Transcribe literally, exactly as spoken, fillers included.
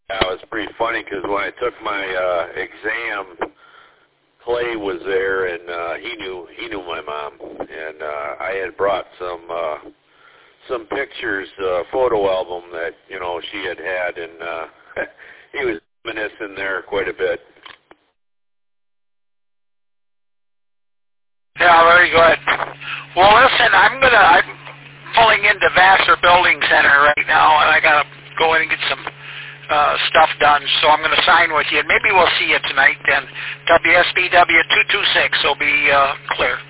Yeah, it was pretty funny because when I took my uh, exam, Clay was there, and uh, he knew he knew my mom, and uh, I had brought some uh, some pictures, uh, photo album that you know she had had, and uh, he was reminiscing there quite a bit. Yeah, very good. Well, listen, I'm gonna I'm pulling into Vassar Building Center right now, and I gotta go in and get some uh, stuff done. So I'm gonna sign with you, and maybe we'll see you tonight. Then W S B W two two six will be uh, clear.